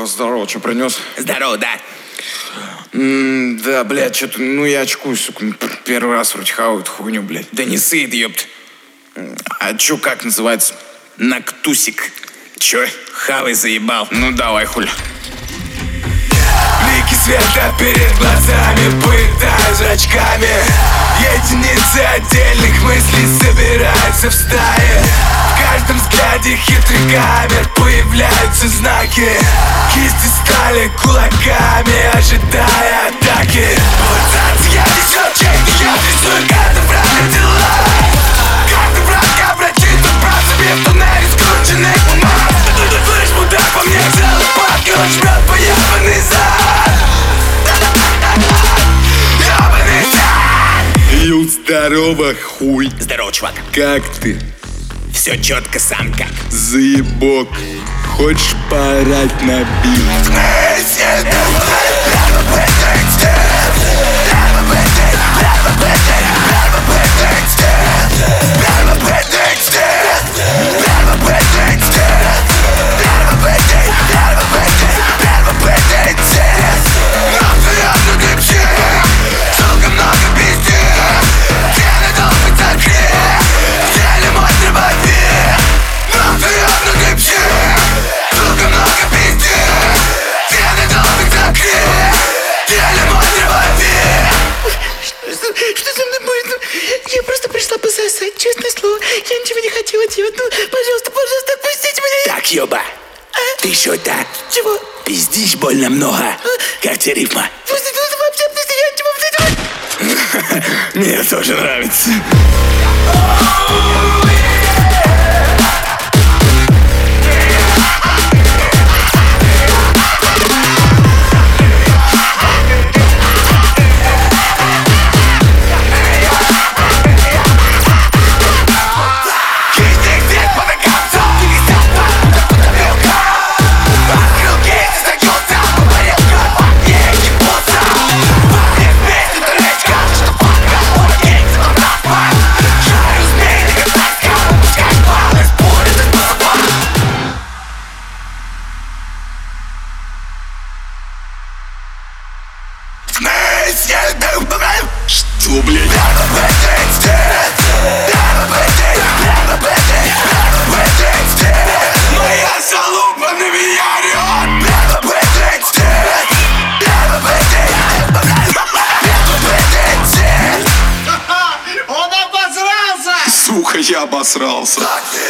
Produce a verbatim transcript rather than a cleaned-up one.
Здорово, что принес? Здорово, да. М, да, блядь, что-то, ну я очкуюсь, сука. Первый раз вроде хаваю эту хуйню, блядь. Да не сыт, ёпт. А чё, как называется? Нактусик. Чё? Хавай, заебал. Ну давай, хуля. Блики света перед глазами, пытаю зрачками. Единицы отдельных мыслей собираются в стае. В каждом взгляде хитрых камер появляются знаки. Кисти стали кулаками, ожидая атаки. Пульсация, я несу чеки, я рисую карты в разных делах. Карты врага прочитан прав себе в туннеле скрученных умах. Слышь, мудак, по мне целый парк, и он жмет поебанный зад. Ебаный зад. Ю, здорово, хуй. Здорово, чувак. Как ты? Все четко, сам как. Заебок. Хочешь поорать на бит? Что со мной будет? Я просто пришла пососать, честное слово. Я ничего не хотела делать. Ну, пожалуйста, пожалуйста, отпустите меня. Так, ёба. А? Ты что так? Чего? Пиздишь больно много. А? Как тебе рифма? Пусти, ну, вообще, пусти, я ничего не делаю. Мне тоже нравится. Что, блядь? Моя залупа на меня орёт. Сука, я обосрался.